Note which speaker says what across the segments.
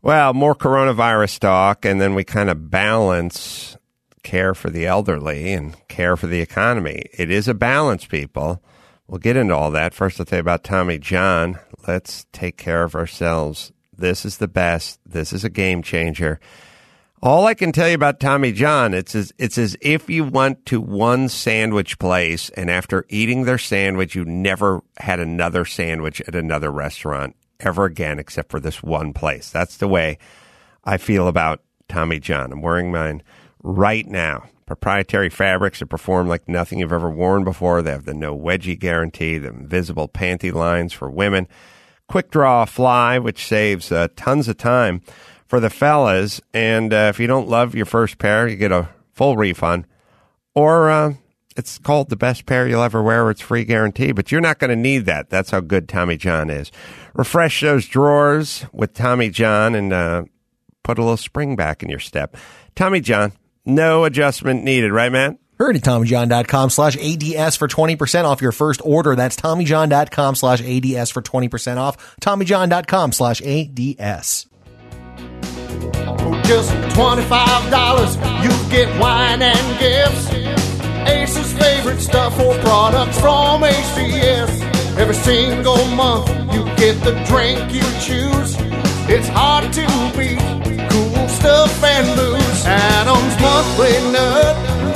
Speaker 1: Well, more coronavirus talk, and then we kind of balance care for the elderly and care for the economy. It is a balance, people. We'll get into all that. First, I'll tell you about Tommy John. Let's take care of ourselves. This is the best. This is a game changer. All I can tell you about Tommy John, it's as if you went to one sandwich place and after eating their sandwich, you never had another sandwich at another restaurant ever again except for this one place. That's the way I feel about Tommy John. I'm wearing mine right now. Proprietary fabrics that perform like nothing you've ever worn before. They have the no wedgie guarantee, the invisible panty lines for women, quick draw fly, which saves tons of time for the fellas, and if you don't love your first pair, you get a full refund. Or it's called the best pair you'll ever wear, or it's free guarantee, but you're not going to need that. That's how good Tommy John is. Refresh those drawers with Tommy John and put a little spring back in your step. Tommy John, no adjustment needed, right, Matt?
Speaker 2: Hurry to TommyJohn.com/ADS for 20% off your first order. That's TommyJohn.com/ADS for 20% off. TommyJohn.com/ADS.
Speaker 3: For just $25, you get wine and gifts. Ace's favorite stuff or products from ACS. Every single month, you get the drink you choose. It's hard to beat cool stuff and booze. Adam's Monthly Nut.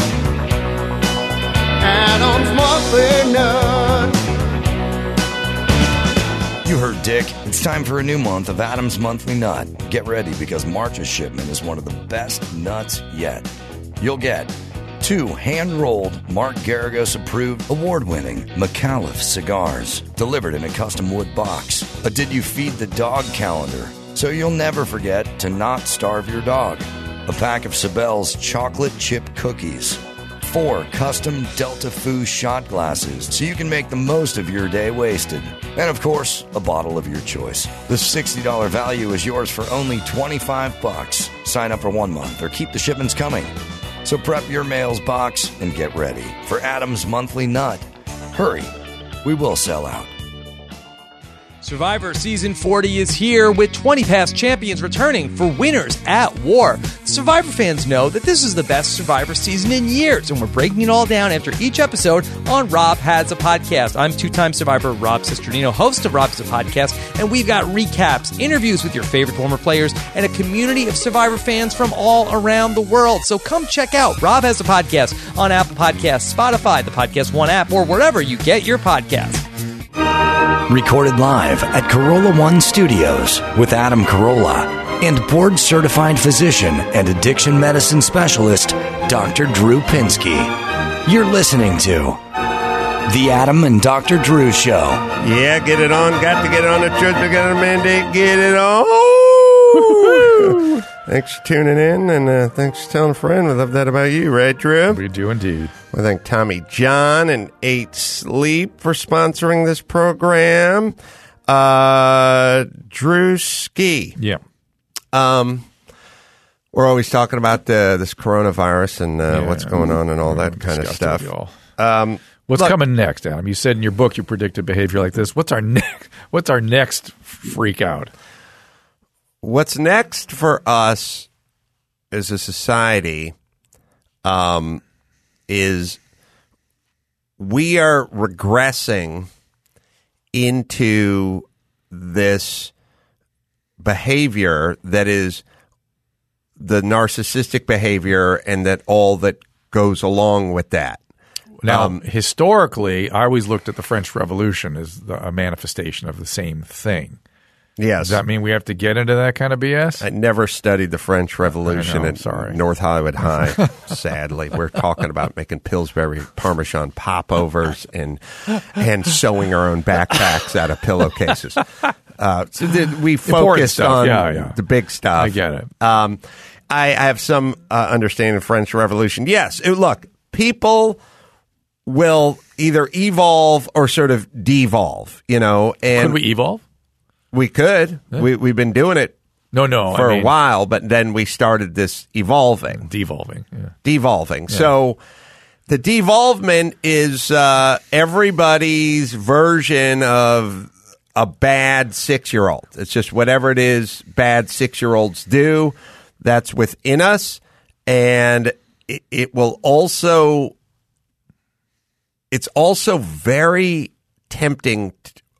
Speaker 3: Adam's Monthly Nut.
Speaker 4: You heard Dick. It's time for a new month of Adam's Monthly Nut. Get ready because March's shipment is one of the best nuts yet. You'll get 2 hand-rolled, Mark Garagos-approved, award-winning McAuliffe cigars delivered in a custom wood box. A Did You Feed the Dog calendar, so you'll never forget to not starve your dog. A pack of Sabelle's chocolate chip cookies. 4 custom Delta Foo shot glasses so you can make the most of your day wasted. And of course, a bottle of your choice. The $60 value is yours for only $25. Sign up for 1 month or keep the shipments coming. So prep your mail's box and get ready for Adam's Monthly Nut. Hurry, we will sell out.
Speaker 5: Survivor Season 40 is here with 20 past champions returning for Winners at War. Survivor fans know that this is the best Survivor season in years, and we're breaking it all down after each episode on Rob Has a Podcast. I'm two-time Survivor Rob Cesternino, host of Rob Has a Podcast, and we've got recaps, interviews with your favorite former players, and a community of Survivor fans from all around the world. So come check out Rob Has a Podcast on Apple Podcasts, Spotify, the Podcast One app, or wherever you get your podcasts.
Speaker 4: Recorded live at Carolla One Studios with Adam Carolla and board-certified physician and addiction medicine specialist, Dr. Drew Pinsky. You're listening to The Adam and Dr. Drew Show.
Speaker 1: Yeah, get it on. Got to get it on the church. We got a mandate. Get it on. Thanks for tuning in, and thanks for telling a friend. We love that about you, right, Drew?
Speaker 6: We do indeed.
Speaker 1: We thank Tommy John and 8 Sleep for sponsoring this program. Drew Ski.
Speaker 6: Yeah.
Speaker 1: We're always talking about this coronavirus and what's going on and all that kind of stuff.
Speaker 6: What's coming next, Adam? You said in your book you predicted behavior like this. What's our next freak out?
Speaker 1: What's next for us as a society is we are regressing into this behavior that is the narcissistic behavior and that all that goes along with that.
Speaker 6: Now, historically, I always looked at the French Revolution as a manifestation of the same thing.
Speaker 1: Yes.
Speaker 6: Does that mean we have to get into that kind of BS?
Speaker 1: I never studied the French Revolution at North Hollywood High, sadly. We're talking about making Pillsbury Parmesan popovers and sewing our own backpacks out of pillowcases. So we focused on the big stuff.
Speaker 6: I get it.
Speaker 1: I have some understanding of the French Revolution. Yes. Look, people will either evolve or sort of devolve, And
Speaker 6: could we evolve?
Speaker 1: We could. Yeah. We've been doing it for a while, but then we started this evolving.
Speaker 6: Devolving. Yeah.
Speaker 1: Devolving. Yeah. So the devolvement is everybody's version of a bad 6-year-old. It's just whatever it is bad 6-year-olds do, that's within us. And it will also, it's also very tempting.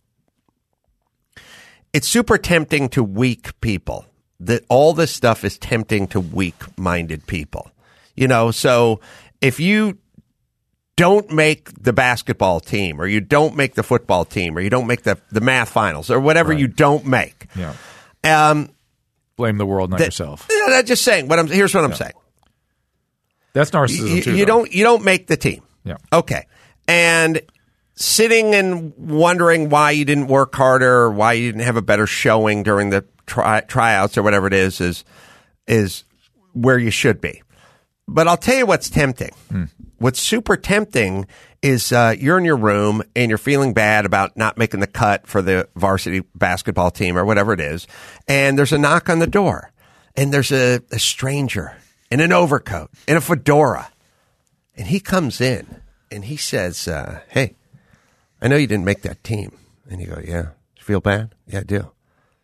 Speaker 1: It's super tempting to weak people. That all this stuff is tempting to weak-minded people. You know, so if you don't make the basketball team, or you don't make the football team, or you don't make the math finals, or whatever you don't make,
Speaker 6: blame the world, not yourself.
Speaker 1: I'm just saying. Here's what I'm saying.
Speaker 6: That's narcissism too.
Speaker 1: You don't make the team.
Speaker 6: Yeah.
Speaker 1: Okay. And sitting and wondering why you didn't work harder, or why you didn't have a better showing during the tryouts, or whatever it is where you should be. But I'll tell you what's tempting. What's super tempting is you're in your room and you're feeling bad about not making the cut for the varsity basketball team, or whatever it is, and there's a knock on the door, and there's a stranger in an overcoat, in a fedora, and he comes in and he says, hey, I know you didn't make that team. And you go, yeah. You feel bad? Yeah, I do.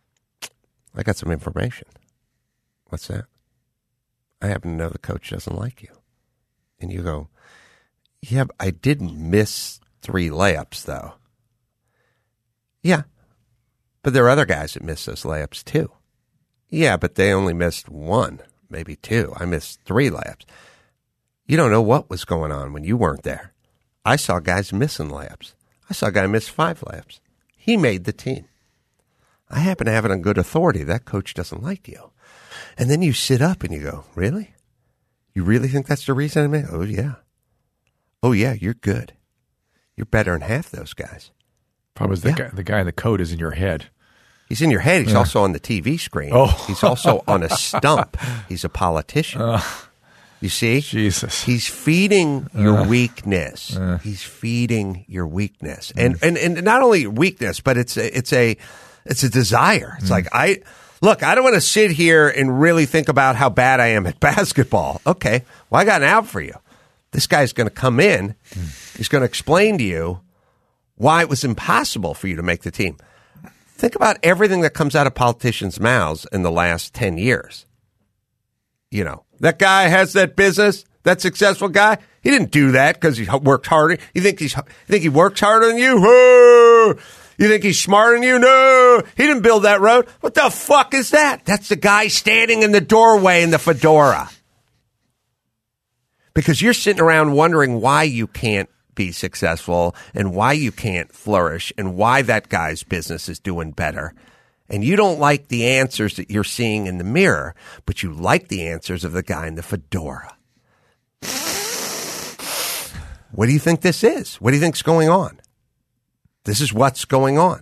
Speaker 1: I got some information. What's that? I happen to know the coach doesn't like you. And you go, yeah, I didn't miss 3 layups, though. Yeah, but there are other guys that miss those layups, too. Yeah, but they only missed 1, maybe 2. I missed 3 layups. You don't know what was going on when you weren't there. I saw guys missing layups. I saw a guy miss 5 layups. He made the team. I happen to have it on good authority. That coach doesn't like you. And then you sit up and you go, really? You really think that's the reason I made? Oh, yeah. Oh, yeah, you're good. You're better than half those guys.
Speaker 6: Problem is the guy in the coat is in your head.
Speaker 1: He's in your head. He's also on the TV screen.
Speaker 6: Oh.
Speaker 1: He's also on a stump. He's a politician. You see?
Speaker 6: Jesus.
Speaker 1: He's feeding your weakness. He's feeding your weakness. And not only weakness, but it's a desire. It's like, I don't want to sit here and really think about how bad I am at basketball. Okay. Well, I got an out for you. This guy's going to come in. He's going to explain to you why it was impossible for you to make the team. Think about everything that comes out of politicians' mouths in the last 10 years. You know, that guy has that business, that successful guy. He didn't do that because he worked harder. You think he works harder than you? Oh! You think he's smarter than you? No, he didn't build that road. What the fuck is that? That's the guy standing in the doorway in the fedora. Because you're sitting around wondering why you can't be successful and why you can't flourish and why that guy's business is doing better. And you don't like the answers that you're seeing in the mirror, but you like the answers of the guy in the fedora. What do you think this is? What do you think's going on? This is what's going on.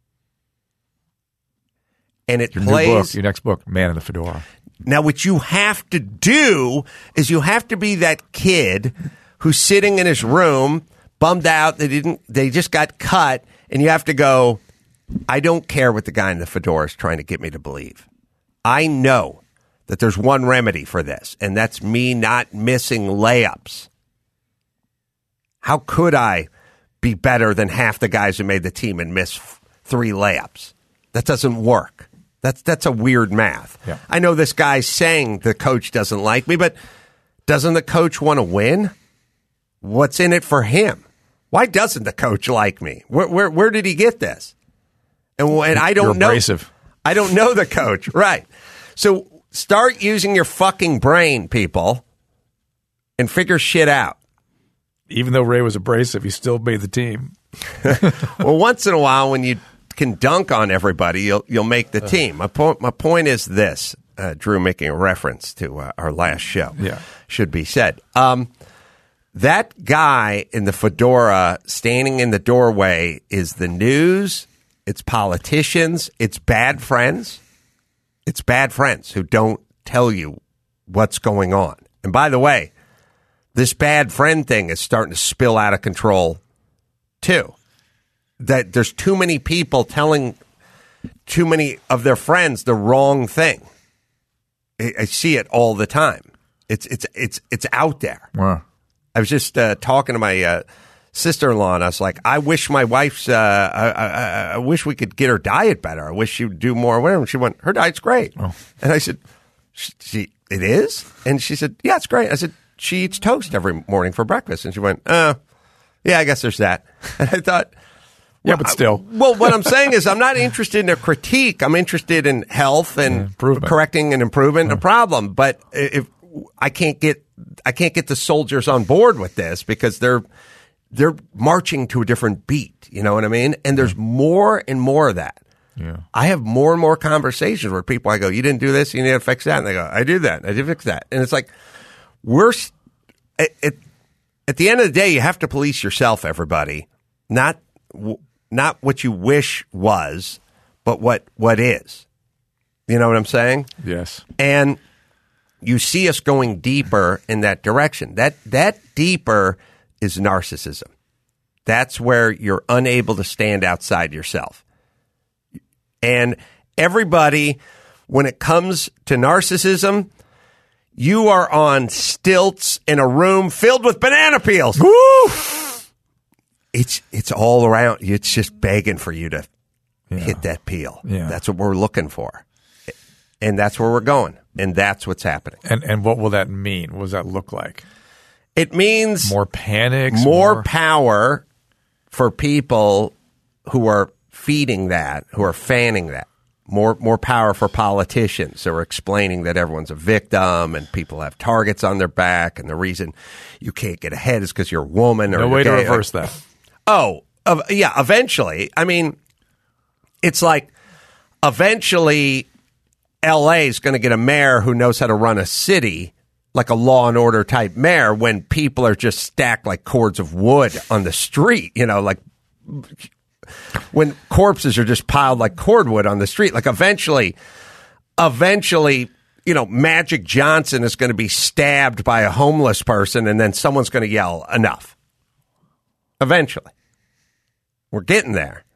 Speaker 1: And it plays...
Speaker 6: Your next book, Man in the Fedora.
Speaker 1: Now, what you have to do is you have to be that kid who's sitting in his room, bummed out, they just got cut, and you have to go, I don't care what the guy in the fedora is trying to get me to believe. I know that there's one remedy for this, and that's me not missing layups. How could I be better than half the guys who made the team and miss 3 layups? That doesn't work. That's a weird math.
Speaker 6: Yeah.
Speaker 1: I know this guy's saying the coach doesn't like me, but doesn't the coach want to win? What's in it for him? Why doesn't the coach like me? Where did he get this? And I don't know.
Speaker 6: You're abrasive.
Speaker 1: I don't know the coach. Right. So start using your fucking brain, people, and figure shit out.
Speaker 6: Even though Ray was abrasive, he still made the team.
Speaker 1: Well, once in a while, when you can dunk on everybody, you'll make the team. My point is this, Drew, making a reference to our last show.
Speaker 6: Yeah.
Speaker 1: Should be said. That guy in the fedora standing in the doorway is the news. It's politicians. It's bad friends. It's bad friends who don't tell you what's going on. And by the way, this bad friend thing is starting to spill out of control, too. That there's too many people telling too many of their friends the wrong thing. I see it all the time. It's out there.
Speaker 6: Wow.
Speaker 1: I was just talking to my sister-in-law, and I was like, I wish my wife's, I wish we could get her diet better. I wish she would do more. Whatever. And she went, her diet's great. Oh. And I said, it is? And she said, yeah, it's great. I said, she eats toast every morning for breakfast. And she went, yeah, I guess there's that. And I thought,
Speaker 6: yeah, but still.
Speaker 1: Well, what I'm saying is I'm not interested in a critique. I'm interested in health and correcting and improving a problem. But if I can't get the soldiers on board with this because they're marching to a different beat. You know what I mean? And there's more and more of that.
Speaker 6: Yeah.
Speaker 1: I have more and more conversations where people, I go, you didn't do this, you need to fix that. And they go, I do that. I did fix that. And it's like, at the end of the day, you have to police yourself, everybody. Not what you wish was, but what is. You know what I'm saying?
Speaker 6: Yes.
Speaker 1: And you see us going deeper in that direction. That deeper is narcissism. That's where you're unable to stand outside yourself. And everybody, when it comes to narcissism, you are on stilts in a room filled with banana peels. Woo! It's all around. It's just begging for you to hit that peel.
Speaker 6: Yeah.
Speaker 1: That's what we're looking for. And that's where we're going. And that's what's happening.
Speaker 6: And what will that mean? What does that look like?
Speaker 1: It means
Speaker 6: more panic,
Speaker 1: more power for people who are feeding that, who are fanning that. More power for politicians who are explaining that everyone's a victim and people have targets on their back, and the reason you can't get ahead is because you're a woman. Or
Speaker 6: no way to reverse that.
Speaker 1: Yeah, eventually. I mean, it's like eventually L.A. is going to get a mayor who knows how to run a city, like a Law and Order type mayor, when people are just stacked like cords of wood on the street, you know, like when corpses are just piled like cordwood on the street. Like eventually, you know, Magic Johnson is going to be stabbed by a homeless person, and then someone's going to yell, enough. Eventually. We're getting there.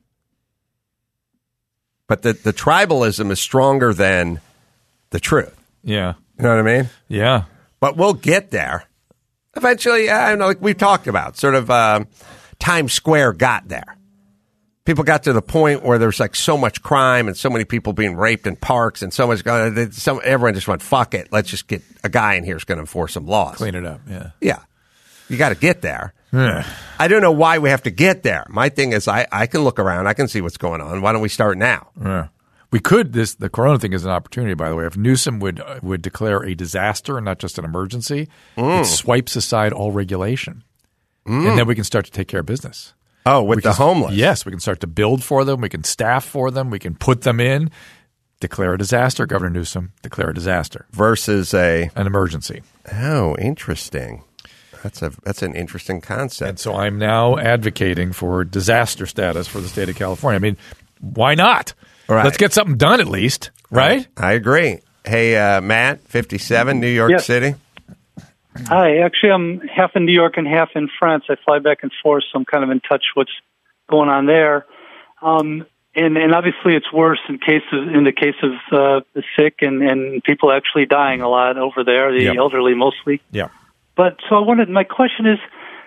Speaker 1: But the tribalism is stronger than the truth.
Speaker 6: Yeah.
Speaker 1: You know what I mean?
Speaker 6: Yeah.
Speaker 1: But we'll get there. Eventually, I don't know, like we've talked about, sort of Times Square got there. People got to the point where there's like so much crime and so many people being raped in parks and so much going. Everyone just went, fuck it. Let's just get a guy in here who's going to enforce some laws.
Speaker 6: Clean it up. Yeah.
Speaker 1: Yeah. You got to get there. I don't know why we have to get there. My thing is I can look around. I can see what's going on. Why don't we start now?
Speaker 6: Yeah. We could. The corona thing is an opportunity, by the way. If Newsom would declare a disaster and not just an emergency, it swipes aside all regulation. And then we can start to take care of business.
Speaker 1: Oh, with the homeless.
Speaker 6: Yes, we can start to build for them. We can staff for them. We can put them in. Declare a disaster, Governor Newsom. Declare a disaster.
Speaker 1: Versus an
Speaker 6: emergency.
Speaker 1: Oh, interesting. That's an interesting concept.
Speaker 6: And so I'm now advocating for disaster status for the state of California. I mean, why not?
Speaker 1: Right.
Speaker 6: Let's get something done at least, right?
Speaker 1: I agree. Hey, Matt, 57, New York City.
Speaker 7: Hi. Actually, I'm half in New York and half in France. I fly back and forth, so I'm kind of in touch with what's going on there. And obviously, it's worse in the case of the sick and people actually dying a lot over there, the elderly mostly.
Speaker 6: Yeah.
Speaker 7: But so my question is,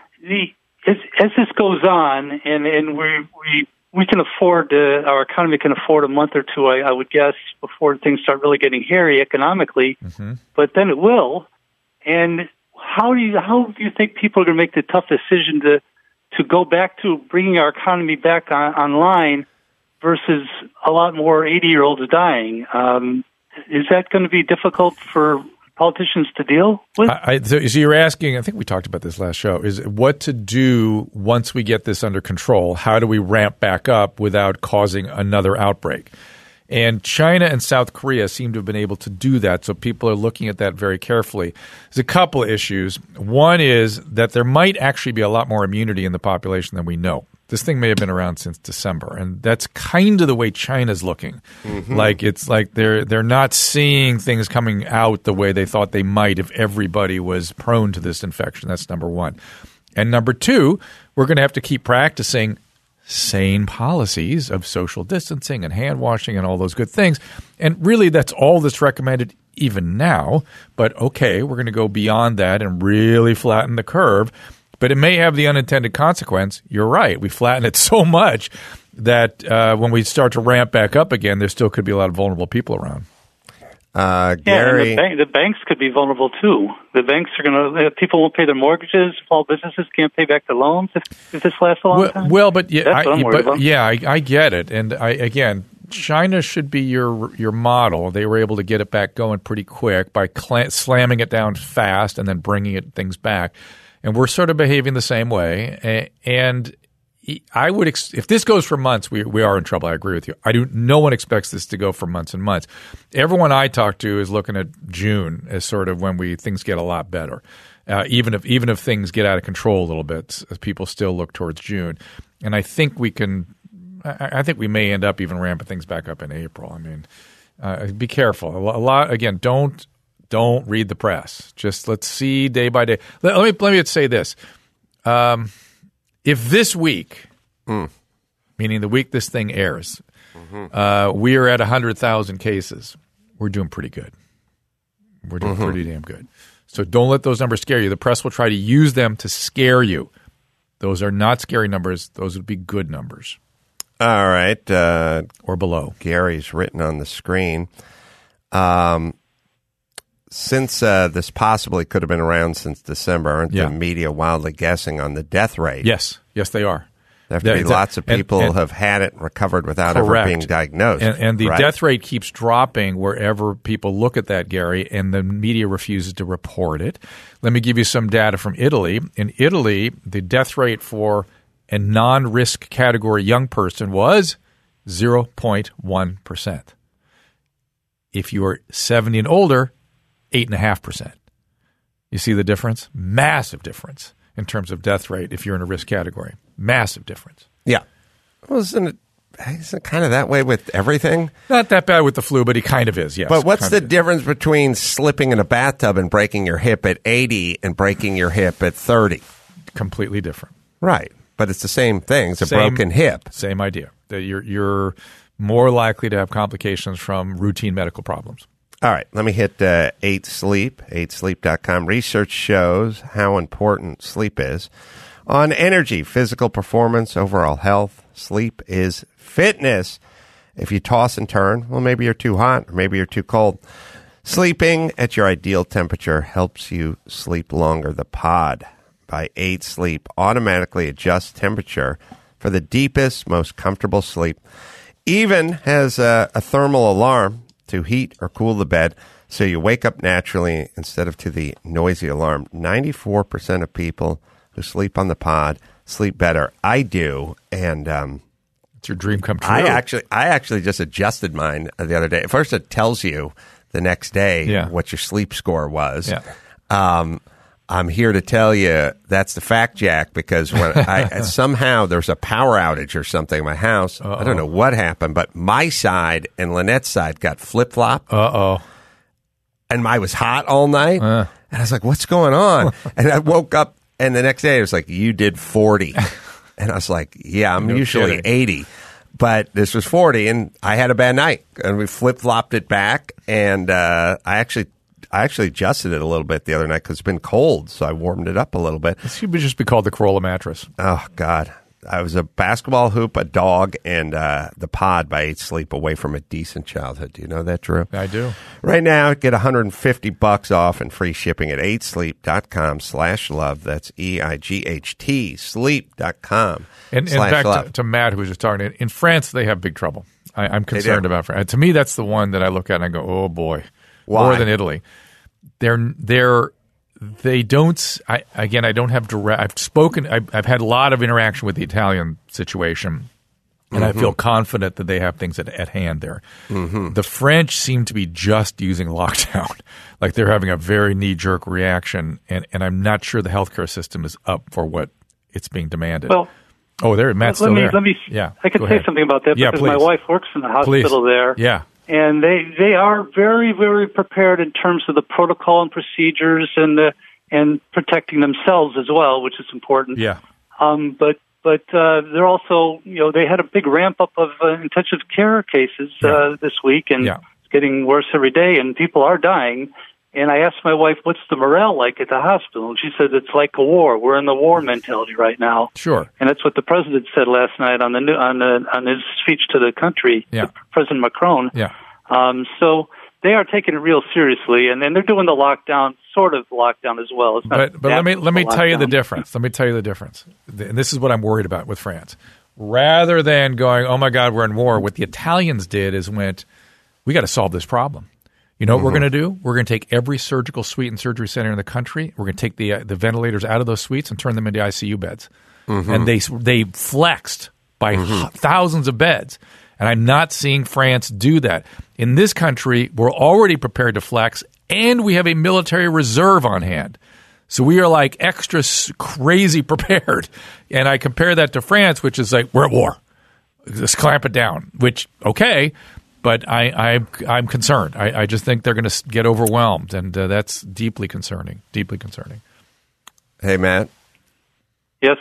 Speaker 7: as this goes on, and we can afford our economy can afford a month or two, I would guess, before things start really getting hairy economically. Mm-hmm. But then it will. And how do you think people are going to make the tough decision to go back to bringing our economy back online versus a lot more 80-year-olds dying? Is that going to be difficult for politicians to deal with?
Speaker 6: So you're asking, I think we talked about this last show, is what to do once we get this under control. How do we ramp back up without causing another outbreak? And China and South Korea seem to have been able to do that, so people are looking at that very carefully. There's a couple of issues. One is that there might actually be a lot more immunity in the population than we know. This thing may have been around since December, and that's kind of the way China's looking. Mm-hmm. Like it's like they're not seeing things coming out the way they thought they might if everybody was prone to this infection. That's number one. And number two, we're going to have to keep practicing sane policies of social distancing and hand washing and all those good things. And really, that's all that's recommended even now. But okay, we're going to go beyond that and really flatten the curve. But it may have the unintended consequence. You're right. We flatten it so much that when we start to ramp back up again, there still could be a lot of vulnerable people around.
Speaker 1: Gary,
Speaker 7: and the banks could be vulnerable too. The banks are going to. People won't pay their mortgages. Small businesses can't pay back their loans if this lasts a long time.
Speaker 6: Well, but yeah,
Speaker 7: That's what I'm worried about.
Speaker 6: I get it. And again, China should be your model. They were able to get it back going pretty quick by slamming it down fast and then bringing things back. And we're sort of behaving the same way. And I would if this goes for months, we are in trouble. I agree with you. No one expects this to go for months and months. Everyone I talk to is looking at June as sort of when things get a lot better. Even if things get out of control a little bit, people still look towards June. And I think we may end up even ramping things back up in April. I mean, be careful. A lot again. Don't read the press. Just let's see day by day. Let me say this. If this week, meaning the week this thing airs, we are at 100,000 cases, we're doing pretty good. We're doing pretty damn good. So don't let those numbers scare you. The press will try to use them to scare you. Those are not scary numbers. Those would be good numbers.
Speaker 1: All right.
Speaker 6: Or below.
Speaker 1: Gary's written on the screen. Since this possibly could have been around since December, aren't the media wildly guessing on the death rate?
Speaker 6: Yes, they are.
Speaker 1: There have to be lots of people who have had it and recovered without ever being diagnosed.
Speaker 6: And the death rate keeps dropping wherever people look at that, Gary, and the media refuses to report it. Let me give you some data from Italy. In Italy, the death rate for a non-risk category young person was 0.1%. If you are 70 and older, 8.5%. You see the difference? Massive difference in terms of death rate if you're in a risk category. Massive difference.
Speaker 1: Yeah. Well, isn't it kind of that way with everything?
Speaker 6: Not that bad with the flu, but he kind of is, yes.
Speaker 1: But what's the difference between slipping in a bathtub and breaking your hip at 80 and breaking your hip at 30?
Speaker 6: Completely different.
Speaker 1: Right. But it's the same thing. It's a broken hip.
Speaker 6: Same idea. That you're more likely to have complications from routine medical problems.
Speaker 1: All right, let me hit 8 Sleep, 8sleep.com. Research shows how important sleep is on energy, physical performance, overall health. Sleep is fitness. If you toss and turn, well, maybe you're too hot or maybe you're too cold. Sleeping at your ideal temperature helps you sleep longer. The Pod by 8 Sleep automatically adjusts temperature for the deepest, most comfortable sleep. Even has a thermal alarm to heat or cool the bed so you wake up naturally instead of to the noisy alarm. 94% of people who sleep on the Pod sleep better. I do, and
Speaker 6: it's your dream come true.
Speaker 1: I actually just adjusted mine the other day. First, it tells you the next day what your sleep score was.
Speaker 6: Yeah.
Speaker 1: I'm here to tell you that's the fact, Jack, because when somehow there's a power outage or something in my house. I don't know what happened, but my side and Lynette's side got flip-flopped. And I was hot all night. And I was like, what's going on? And I woke up, and the next day it was like, you did 40. And I was like, yeah, I'm usually 80. But this was 40, and I had a bad night. And we flip-flopped it back, and I actually adjusted it a little bit the other night because it's been cold, so I warmed it up a little bit.
Speaker 6: This should just be called the Corolla mattress.
Speaker 1: Oh, God. I was a basketball hoop, a dog, and the Pod by 8 Sleep away from a decent childhood. Do you know that, Drew?
Speaker 6: I do.
Speaker 1: Right now, get $150 off and free shipping at 8sleep.com/love. That's EIGHT, sleep.com.
Speaker 6: And back to Matt, who was just talking. In France, they have big trouble. I'm concerned about France. To me, that's the one that I look at and I go, oh, boy.
Speaker 1: Why?
Speaker 6: More than Italy. They don't. I don't have direct. I've had a lot of interaction with the Italian situation, and I feel confident that they have things at hand there. The French seem to be just using lockdown, like they're having a very knee-jerk reaction, and I'm not sure the healthcare system is up for what it's being demanded.
Speaker 7: Well,
Speaker 6: Matt's still there.
Speaker 7: Yeah, I could say something about that because my wife works in the hospital there.
Speaker 6: Yeah.
Speaker 7: And they are very, very prepared in terms of the protocol and procedures and protecting themselves as well, which is important.
Speaker 6: Yeah.
Speaker 7: But they're also, they had a big ramp up of intensive care cases this week, and it's getting worse every day, and people are dying. And I asked my wife, what's the morale like at the hospital? And she said, it's like a war. We're in the war mentality right now.
Speaker 6: Sure.
Speaker 7: And that's what the president said last night on on his speech to the country, President Macron.
Speaker 6: Yeah.
Speaker 7: So they are taking it real seriously, and then they're doing the lockdown, sort of lockdown as well. It's not
Speaker 6: But let me tell you the difference. Let me tell you the difference. And this is what I'm worried about with France. Rather than going, oh my God, we're in war, what the Italians did is went, we got to solve this problem. You know what we're going to do? We're going to take every surgical suite and surgery center in the country. We're going to take the ventilators out of those suites and turn them into ICU beds. And they flexed by thousands of beds. And I'm not seeing France do that. In this country, we're already prepared to flex, and we have a military reserve on hand. So we are like extra crazy prepared. And I compare that to France, which is like, we're at war. Just clamp it down, which, okay. But I'm concerned. I just think they're going to get overwhelmed, and that's deeply concerning. Deeply concerning.
Speaker 1: Hey, Matt.
Speaker 7: Yes.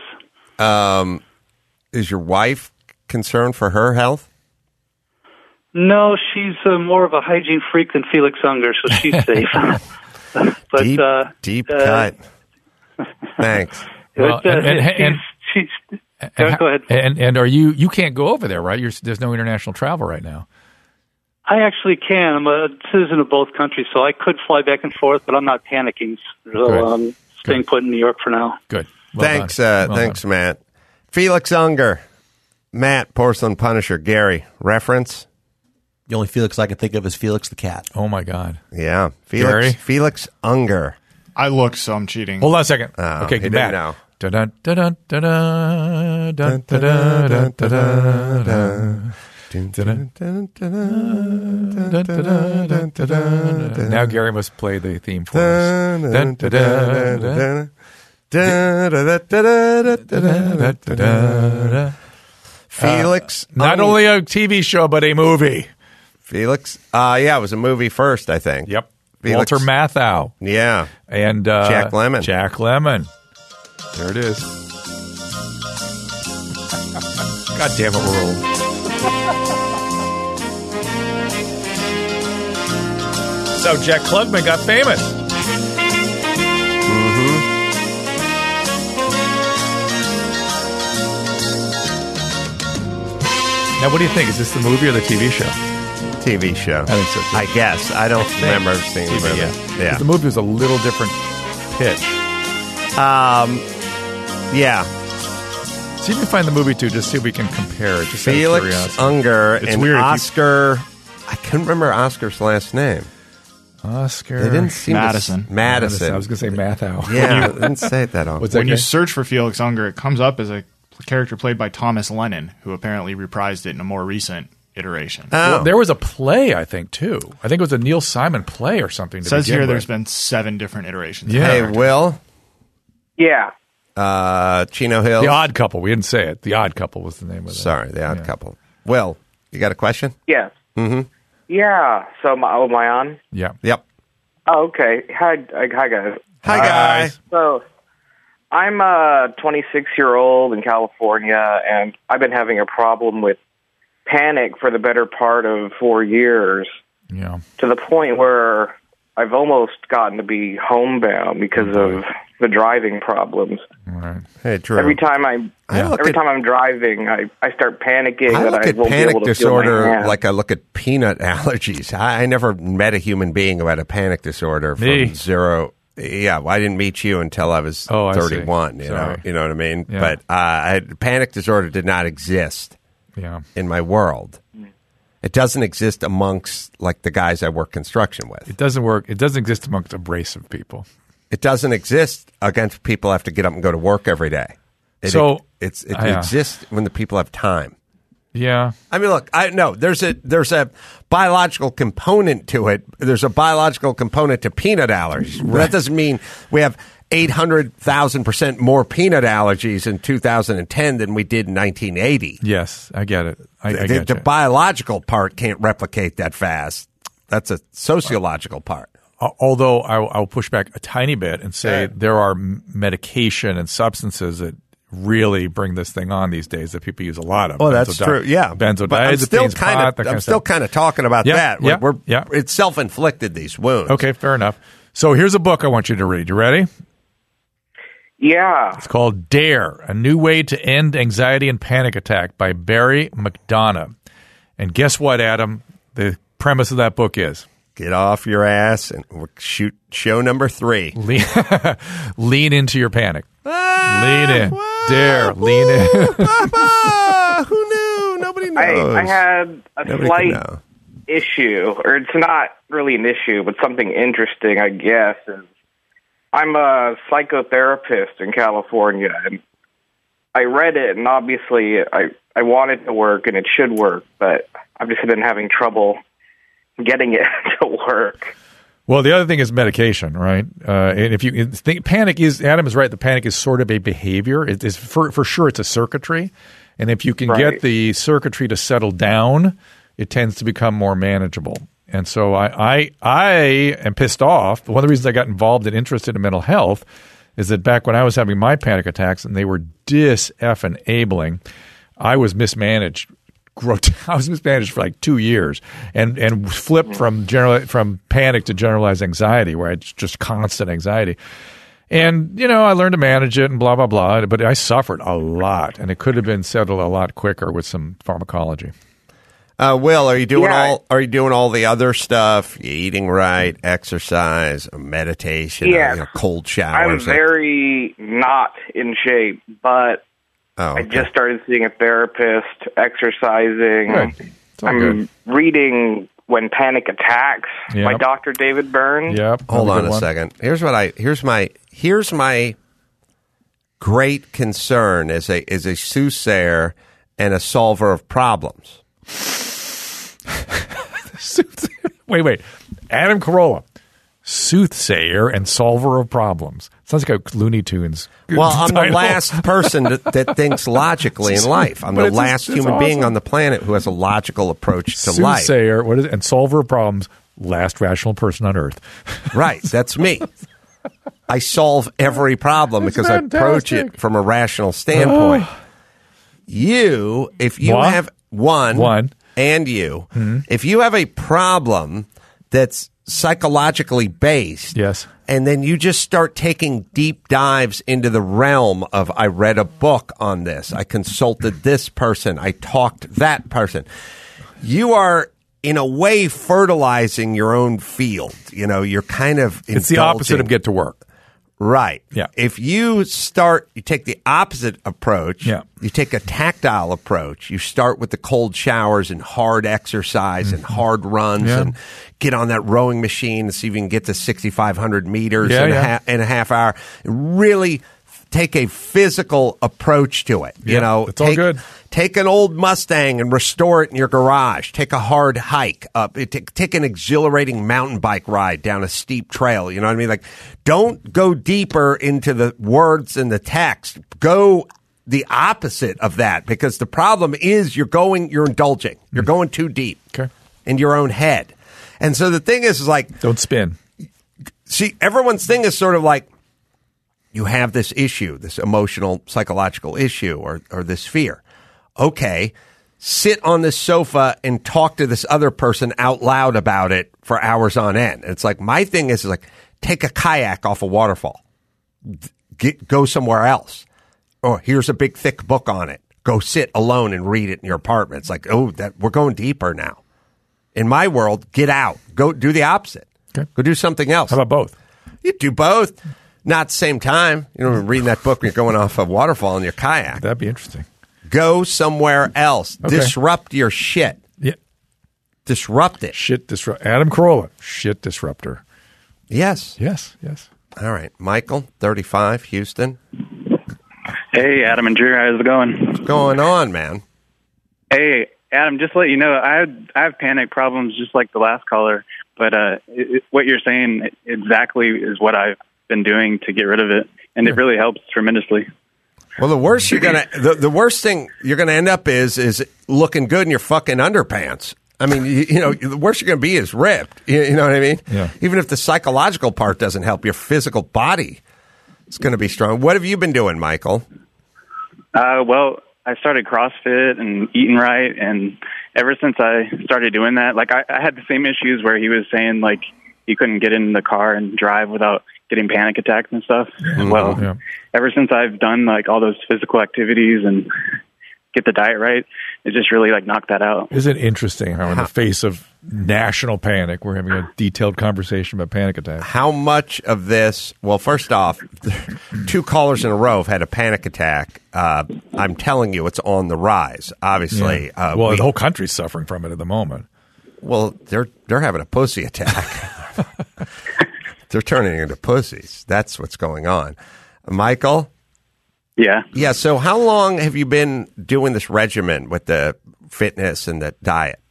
Speaker 1: Is your wife concerned for her health?
Speaker 7: No, she's more of a hygiene freak than Felix Unger, so she's safe. But
Speaker 1: deep cut. Thanks.
Speaker 6: Well,
Speaker 7: go ahead.
Speaker 6: And are you can't go over there, right? There's no international travel right now.
Speaker 7: I actually can. I'm a citizen of both countries, so I could fly back and forth, but I'm not panicking. So staying put in New York for now.
Speaker 6: Good.
Speaker 1: Thanks, Matt. Felix Unger, Matt, Porcelain Punisher, Gary. Reference?
Speaker 2: The only Felix I can think of is Felix the cat.
Speaker 6: Oh my God.
Speaker 1: Yeah,
Speaker 6: Gary?
Speaker 1: Felix Unger.
Speaker 8: I looked, so I'm cheating.
Speaker 6: Hold on a second.
Speaker 1: Okay,
Speaker 6: get back.
Speaker 1: now.
Speaker 6: Now Gary must play the theme for us.
Speaker 1: Felix.
Speaker 6: Not only a TV show, but a movie.
Speaker 1: Felix. Yeah, it was a movie first, I think.
Speaker 6: Yep.
Speaker 1: Felix.
Speaker 6: Walter Matthau.
Speaker 1: Yeah.
Speaker 6: And
Speaker 1: Jack Lemmon.
Speaker 6: Jack Lemmon. There it is. God damn it, we're old. So Jack Klugman got famous. Now, what do you think? Is this the movie or the TV show?
Speaker 1: TV show.
Speaker 6: I think so, too.
Speaker 1: I guess. I don't remember seeing the movie. Yeah.
Speaker 6: The movie was a little different pitch.
Speaker 1: Yeah.
Speaker 6: See if you can find the movie, too. Just see if we can compare it. Just out of
Speaker 1: Felix
Speaker 6: curiosity.
Speaker 1: Unger
Speaker 6: It's
Speaker 1: and
Speaker 6: weird if you-
Speaker 1: Oscar. I couldn't remember Oscar's last name.
Speaker 6: Oscar.
Speaker 1: They didn't seem
Speaker 8: Madison.
Speaker 1: Madison.
Speaker 6: I was going to say Matthau.
Speaker 1: Yeah, I didn't say it that often.
Speaker 6: What's that
Speaker 8: When you
Speaker 6: guy?
Speaker 8: search for Felix Unger, it comes up as a character played by Thomas Lennon, who apparently reprised it in a more recent iteration.
Speaker 1: Oh.
Speaker 6: There was a play, I think, too. I think it was a Neil Simon play or something.
Speaker 8: It
Speaker 6: To
Speaker 8: says
Speaker 6: begin
Speaker 8: here
Speaker 6: with.
Speaker 8: there's been 7 different iterations.
Speaker 6: Yeah.
Speaker 1: Hey, Will.
Speaker 9: Yeah.
Speaker 1: Chino Hills.
Speaker 6: The Odd Couple. We didn't say it. The Odd Couple was the name of it.
Speaker 1: Sorry, The Odd Couple. Will, you got a question?
Speaker 9: Yes.
Speaker 1: Mm-hmm.
Speaker 9: Yeah. So, am I on?
Speaker 6: Yeah.
Speaker 1: Yep.
Speaker 9: Oh, okay. Hi, guys.
Speaker 1: Hi, guys.
Speaker 9: So, I'm a 26-year-old in California, and I've been having a problem with panic for the better part of 4 years,
Speaker 6: Yeah.
Speaker 9: to the point where I've almost gotten to be homebound because of the driving problems.
Speaker 6: All right.
Speaker 1: Hey, Drew.
Speaker 9: Every time I'm driving, I start panicking
Speaker 1: I
Speaker 9: that
Speaker 1: look
Speaker 9: I
Speaker 1: at
Speaker 9: won't be
Speaker 1: panic
Speaker 9: able to feel my
Speaker 1: disorder
Speaker 9: hands.
Speaker 1: like I look at peanut allergies. I never met a human being who had a panic disorder from
Speaker 6: Me.
Speaker 1: zero. Yeah, well, I didn't meet you until I was
Speaker 6: Oh, I see.
Speaker 1: 31. You
Speaker 6: Sorry.
Speaker 1: know what I mean.
Speaker 6: Yeah.
Speaker 1: But panic disorder did not exist
Speaker 6: Yeah.
Speaker 1: in my world. It doesn't exist amongst like the guys I work construction with.
Speaker 6: It doesn't work. It doesn't exist amongst abrasive people.
Speaker 1: It doesn't exist against people who have to get up and go to work every day. It exists when the people have time.
Speaker 6: Yeah.
Speaker 1: I mean, look, there's a biological component to it. There's a biological component to peanut allergies. But that doesn't mean we have 800,000% more peanut allergies in 2010 than we did in 1980.
Speaker 6: Yes, I get it. I get
Speaker 1: The
Speaker 6: you.
Speaker 1: biological part can't replicate that fast. That's a sociological part.
Speaker 6: Although I'll push back a tiny bit and say there are medication and substances that really bring this thing on these days that people use a lot of.
Speaker 1: Oh, that's true. Yeah,
Speaker 6: benzodiazepines,
Speaker 1: But I'm still
Speaker 6: pot, that kind
Speaker 1: I'm
Speaker 6: of
Speaker 1: still
Speaker 6: stuff.
Speaker 1: kind of talking about
Speaker 6: Yeah,
Speaker 1: that.
Speaker 6: yeah.
Speaker 1: It's self-inflicted, these wounds.
Speaker 6: Okay, fair enough. So here's a book I want you to read. You ready?
Speaker 9: Yeah.
Speaker 6: It's called Dare, A New Way to End Anxiety and Panic Attack by Barry McDonough. And guess what, Adam? The premise of that book is?
Speaker 1: Get off your ass and shoot show number 3.
Speaker 6: Lean into your panic. Lean in.
Speaker 1: Whoa,
Speaker 6: Dare. Lean in.
Speaker 1: Papa, who knew? Nobody knows.
Speaker 9: I had a
Speaker 1: Nobody can
Speaker 9: slight
Speaker 1: know.
Speaker 9: issue, or it's not really an issue, but something interesting, I guess, is I'm a psychotherapist in California, and I read it, and obviously I want it to work, and it should work, but I've just been having trouble getting it to work.
Speaker 6: Well, the other thing is medication, right? And if you think panic is, Adam is right. The panic is sort of a behavior. It is for sure. It's a circuitry, and if you can get the circuitry to settle down, it tends to become more manageable. And so I am pissed off. One of the reasons I got involved and interested in mental health is that back when I was having my panic attacks and they were dis-effing-abling, I was mismanaged. I was mismanaged for like 2 years and flipped from panic to generalized anxiety, where it's just constant anxiety. And, I learned to manage it and blah, blah, blah. But I suffered a lot, and it could have been settled a lot quicker with some pharmacology.
Speaker 1: Will, are you doing all the other stuff? You eating right, exercise, meditation, cold showers?
Speaker 9: I'm very not in shape, but I just started seeing a therapist, exercising.
Speaker 6: Right.
Speaker 9: I'm reading When Panic Attacks by Dr. David Byrne.
Speaker 6: Yep.
Speaker 1: Hold on a second. Here's my great concern as a soothsayer and a solver of problems.
Speaker 6: Wait. Adam Carolla, soothsayer and solver of problems. Sounds like a Looney Tunes.
Speaker 1: Well, I'm
Speaker 6: title.
Speaker 1: the last person that thinks logically in life. I'm the last human being on the planet who has a logical approach to life.
Speaker 6: Soothsayer, what is it? And solver of problems, last rational person on earth.
Speaker 1: Right, that's me. I solve every problem because I approach it from a rational standpoint. If you have one. And you, if you have a problem that's psychologically based,
Speaker 6: yes,
Speaker 1: and then you just start taking deep dives into the realm of, I read a book on this, I consulted this person, I talked to that person, you are in a way fertilizing your own field. You're kind of
Speaker 6: it's the opposite of get to work.
Speaker 1: Right.
Speaker 6: Yeah.
Speaker 1: If you take the opposite approach, you take a tactile approach, you start with the cold showers and hard exercise and hard runs and get on that rowing machine and see if you can get to 6,500 meters in a half hour. Really take a physical approach to it.
Speaker 6: It's all good.
Speaker 1: Take an old Mustang and restore it in your garage. Take a hard hike up. Take an exhilarating mountain bike ride down a steep trail. You know what I mean? Like, don't go deeper into the words and the text. Go the opposite of that, because the problem is you're indulging. You're going too deep in your own head. And so the thing is like,
Speaker 6: don't spin.
Speaker 1: See, everyone's thing is sort of like, you have this issue, this emotional, psychological issue, or this fear. Okay, sit on this sofa and talk to this other person out loud about it for hours on end. And it's like, my thing is like, take a kayak off a waterfall. Go somewhere else. Oh, here's a big, thick book on it. Go sit alone and read it in your apartment. It's like, we're going deeper now. In my world, get out. Go do the opposite.
Speaker 6: Okay.
Speaker 1: Go do something else.
Speaker 6: How about both?
Speaker 1: You do both. Not at the same time. Reading that book when you're going off a waterfall in your kayak.
Speaker 6: That'd be interesting.
Speaker 1: Go somewhere else. Okay. Disrupt your shit.
Speaker 6: Yeah.
Speaker 1: Disrupt it.
Speaker 6: Adam Carolla, shit disruptor.
Speaker 1: Yes. All right. Michael, 35, Houston.
Speaker 10: Hey, Adam and Drew. How's it going?
Speaker 1: What's going on, man?
Speaker 10: Hey, Adam, just to let you know, I have panic problems just like the last caller, but what you're saying exactly is what I've been doing to get rid of it, and it really helps tremendously.
Speaker 1: Well, the worst the worst thing you're gonna end up is looking good in your fucking underpants. I mean, the worst you're gonna be is ripped. You know what I mean?
Speaker 6: Yeah.
Speaker 1: Even if the psychological part doesn't help, your physical body is gonna be strong. What have you been doing, Michael?
Speaker 10: Well, I started CrossFit and eating right, and ever since I started doing that, like I had the same issues where he was saying, like, you couldn't get in the car and drive without getting panic attacks and stuff. Well, ever since I've done like all those physical activities and get the diet right, it just really like knocked that out.
Speaker 6: Isn't it interesting how in the face of national panic, we're having a detailed conversation about panic attacks?
Speaker 1: How much of this, well, first off, 2 callers in a row have had a panic attack. I'm telling you, it's on the rise, obviously.
Speaker 6: Yeah. The whole country's suffering from it at the moment.
Speaker 1: Well, they're having a pussy attack. They're turning into pussies. That's what's going on. Michael?
Speaker 10: Yeah.
Speaker 1: Yeah, so how long have you been doing this regimen with the fitness and the diet?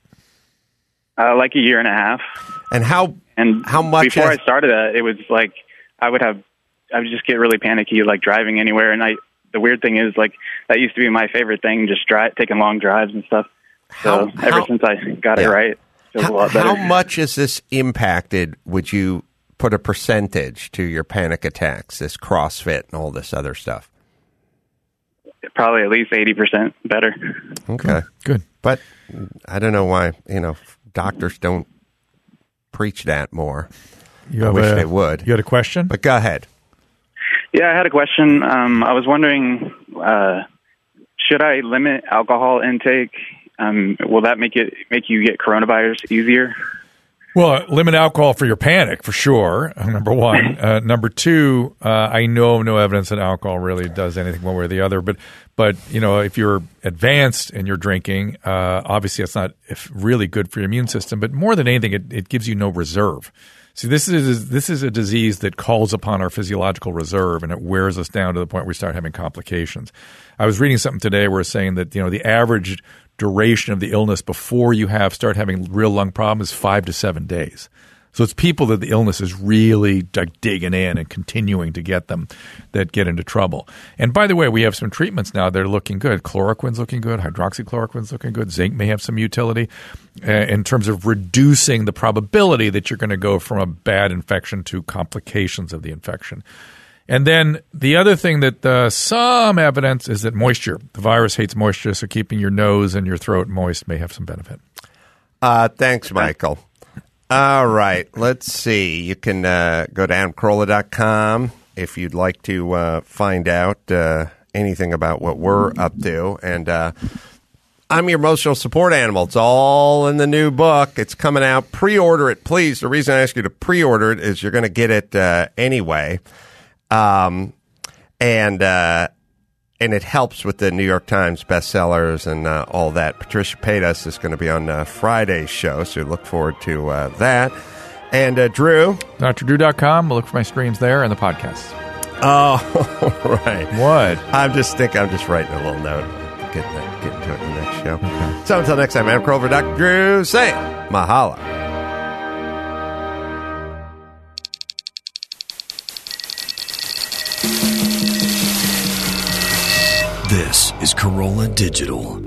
Speaker 10: Like a year and a half.
Speaker 1: And how much?
Speaker 10: Before I started that, it was like I would just get really panicky, like driving anywhere. And the weird thing is, like, that used to be my favorite thing, just taking long drives and stuff. So ever since I got it right, it feels a lot better.
Speaker 1: How much has this impacted, would you put a percentage to your panic attacks, this CrossFit and all this other stuff?
Speaker 10: Probably at least 80% better.
Speaker 1: Okay.
Speaker 6: Good.
Speaker 1: But I don't know why, doctors don't preach that more. I wish they would.
Speaker 6: You had a question?
Speaker 1: But go ahead.
Speaker 10: Yeah, I had a question. I was wondering, should I limit alcohol intake? Will that make you get coronavirus easier?
Speaker 6: Well, limit alcohol for your panic, for sure, number one. Number two, I know of no evidence that alcohol really does anything one way or the other. But if you're advanced and you're drinking, obviously that's not really good for your immune system. But more than anything, it gives you no reserve. See, this is a disease that calls upon our physiological reserve, and it wears us down to the point where we start having complications. I was reading something today where it's saying that the average duration of the illness before you start having real lung problems is 5 to 7 days. So it's people that the illness is really digging in and continuing to get them that get into trouble. And by the way, we have some treatments now that are looking good. Chloroquine's looking good. Hydroxychloroquine's looking good. Zinc may have some utility in terms of reducing the probability that you're going to go from a bad infection to complications of the infection. And then the other thing that some evidence is that moisture. The virus hates moisture, so keeping your nose and your throat moist may have some benefit.
Speaker 1: Thanks, Michael. All right, let's see. You can go to AdamCarolla.com if you'd like to find out anything about what we're up to. And I'm your emotional support animal. It's all in the new book. It's coming out. Pre-order it, please. The reason I ask you to pre-order it is you're going to get it anyway. And it helps with the New York Times bestsellers and all that. Patricia Paytas is going to be on Friday's show, so look forward to that. And Drew?
Speaker 6: DrDrew.com. Look for my streams there and the podcasts.
Speaker 1: Oh, right.
Speaker 6: What?
Speaker 1: I'm just writing a little note. Getting to it in the next show. Okay. So until next time, I'm Kroll for Dr. Drew saying mahalo.
Speaker 11: This is Corolla Digital.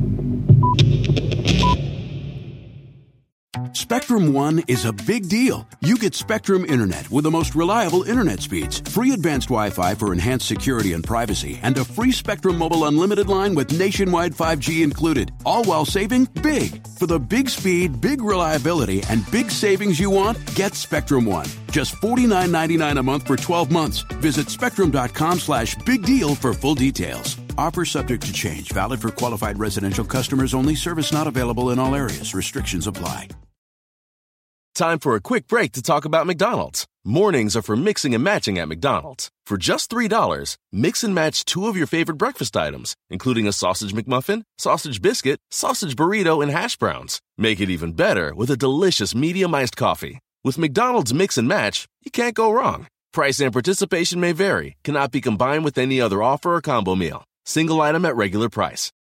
Speaker 11: Spectrum One is a big deal. You get Spectrum Internet with the most reliable internet speeds, free advanced Wi-Fi for enhanced security and privacy, and a free Spectrum Mobile Unlimited line with nationwide 5G included, all while saving big. For the big speed, big reliability, and big savings you want, get Spectrum One. Just $49.99 a month for 12 months. Visit spectrum.com/big deal for full details. Offer subject to change. Valid for qualified residential customers only. Service not available in all areas. Restrictions apply.
Speaker 12: Time for a quick break to talk about McDonald's. Mornings are for mixing and matching at McDonald's. For just $3, mix and match 2 of your favorite breakfast items, including a sausage McMuffin, sausage biscuit, sausage burrito, and hash browns. Make it even better with a delicious medium iced coffee. With McDonald's Mix and Match, you can't go wrong. Price and participation may vary. Cannot be combined with any other offer or combo meal. Single item at regular price.